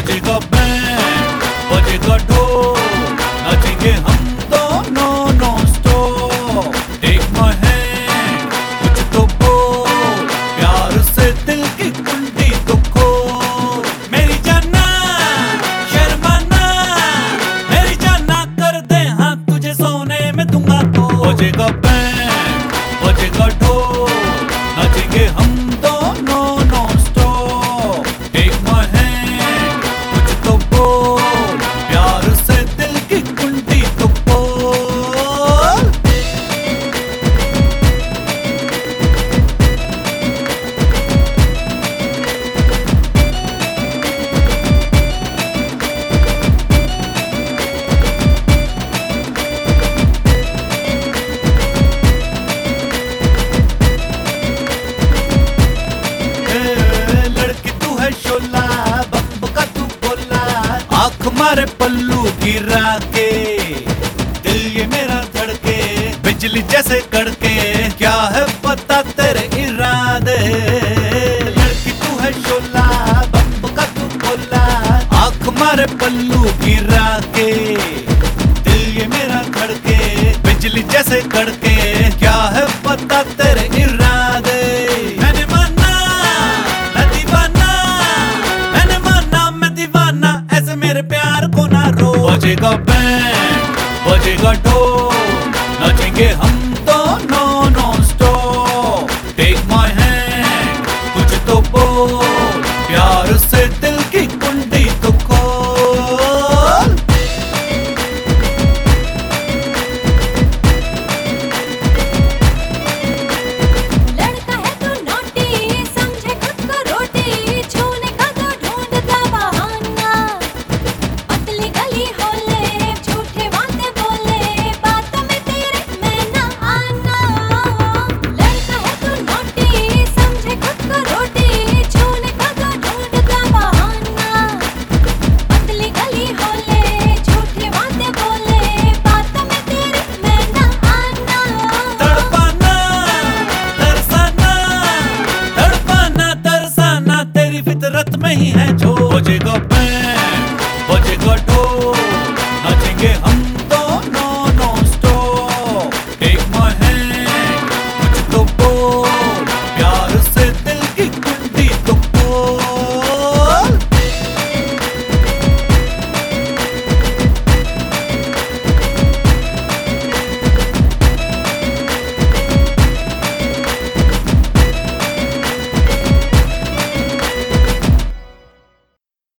बजेगा बैंड, बजेगा ढोल, नाचेंगे हम दोनों non stop. Take my hand, कुछ तो बोल, प्यार से दिल की कुंडी तो खोल। मेरी जाना शर्माना, मेरी जाना कर दे हाँ, तुझे सोने में दूंगा तो। बजेगा बैंड, बजेगा ढोल, नाचेंगे हम दोनों non stop. Take my hand, कुछ तो बोल, प्यार से दिल की कुंडी तो खोल। लड़की तू है शोला, बम्ब का तू बोला, आंख मारे पल्लू गिरा के, दिल ये मेरा धड़के बिजली जैसे कड़के। क्या है पता तेरे इरादे, लड़की तू है शोला, बम्ब का तू बोला, आंख मारे पल्लू गिरा के, दिल ये मेरा धड़के बिजली जैसे कड़के।